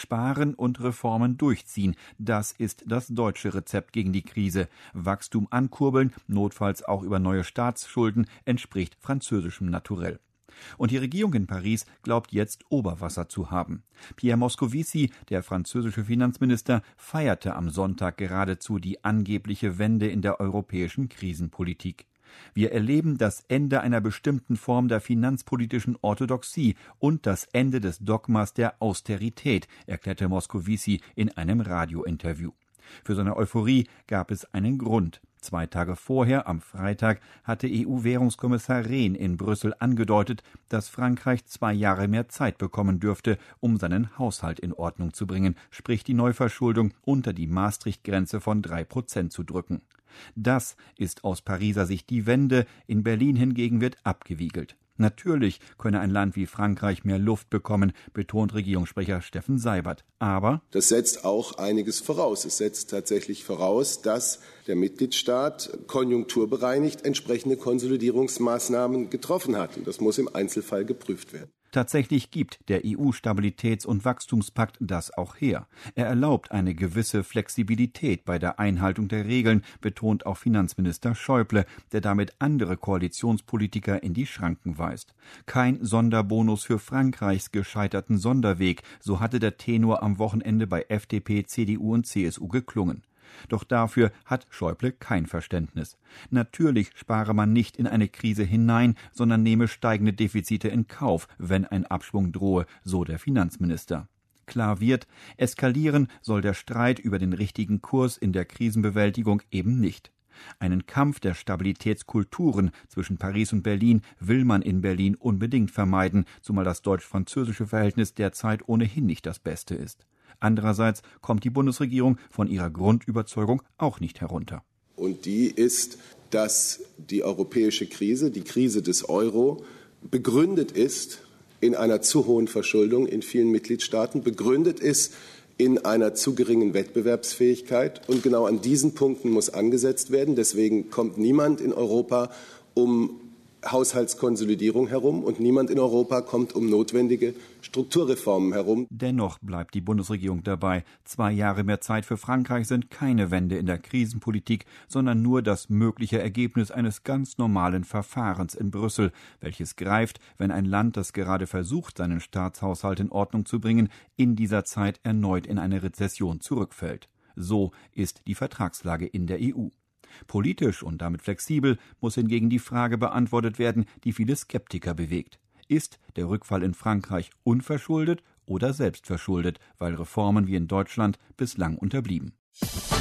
Sparen und Reformen durchziehen. Das ist das deutsche Rezept gegen die Krise. Wachstum ankurbeln, notfalls auch über neue Staatsschulden, entspricht französischem Naturell. Und die Regierung in Paris glaubt jetzt Oberwasser zu haben. Pierre Moscovici, der französische Finanzminister, feierte am Sonntag geradezu die angebliche Wende in der europäischen Krisenpolitik. Wir erleben das Ende einer bestimmten Form der finanzpolitischen Orthodoxie und das Ende des Dogmas der Austerität, erklärte Moscovici in einem Radiointerview. Für seine Euphorie gab es einen Grund. 2 Tage vorher, am Freitag, hatte EU-Währungskommissar Rehn in Brüssel angedeutet, dass Frankreich 2 Jahre mehr Zeit bekommen dürfte, um seinen Haushalt in Ordnung zu bringen, sprich die Neuverschuldung unter die Maastricht-Grenze von 3% zu drücken. Das ist aus Pariser Sicht die Wende, in Berlin hingegen wird abgewiegelt. Natürlich könne ein Land wie Frankreich mehr Luft bekommen, betont Regierungssprecher Steffen Seibert. Aber das setzt auch einiges voraus. Es setzt tatsächlich voraus, dass der Mitgliedstaat konjunkturbereinigt entsprechende Konsolidierungsmaßnahmen getroffen hat. Und das muss im Einzelfall geprüft werden. Tatsächlich gibt der EU-Stabilitäts- und Wachstumspakt das auch her. Er erlaubt eine gewisse Flexibilität bei der Einhaltung der Regeln, betont auch Finanzminister Schäuble, der damit andere Koalitionspolitiker in die Schranken weist. Kein Sonderbonus für Frankreichs gescheiterten Sonderweg, so hatte der Tenor am Wochenende bei FDP, CDU und CSU geklungen. Doch dafür hat Schäuble kein Verständnis. Natürlich spare man nicht in eine Krise hinein, sondern nehme steigende Defizite in Kauf, wenn ein Abschwung drohe, so der Finanzminister. Klar wird, eskalieren soll der Streit über den richtigen Kurs in der Krisenbewältigung eben nicht. Einen Kampf der Stabilitätskulturen zwischen Paris und Berlin will man in Berlin unbedingt vermeiden, zumal das deutsch-französische Verhältnis derzeit ohnehin nicht das Beste ist. Andererseits kommt die Bundesregierung von ihrer Grundüberzeugung auch nicht herunter. Und die ist, dass die europäische Krise, die Krise des Euro, begründet ist in einer zu hohen Verschuldung in vielen Mitgliedstaaten, begründet ist in einer zu geringen Wettbewerbsfähigkeit. Und genau an diesen Punkten muss angesetzt werden. Deswegen kommt niemand in Europa um Haushaltskonsolidierung herum und niemand in Europa kommt um notwendige Strukturreformen herum. Dennoch bleibt die Bundesregierung dabei. 2 Jahre mehr Zeit für Frankreich sind keine Wende in der Krisenpolitik, sondern nur das mögliche Ergebnis eines ganz normalen Verfahrens in Brüssel, welches greift, wenn ein Land, das gerade versucht, seinen Staatshaushalt in Ordnung zu bringen, in dieser Zeit erneut in eine Rezession zurückfällt. So ist die Vertragslage in der EU. Politisch und damit flexibel muss hingegen die Frage beantwortet werden, die viele Skeptiker bewegt. Ist der Rückfall in Frankreich unverschuldet oder selbstverschuldet, weil Reformen wie in Deutschland bislang unterblieben?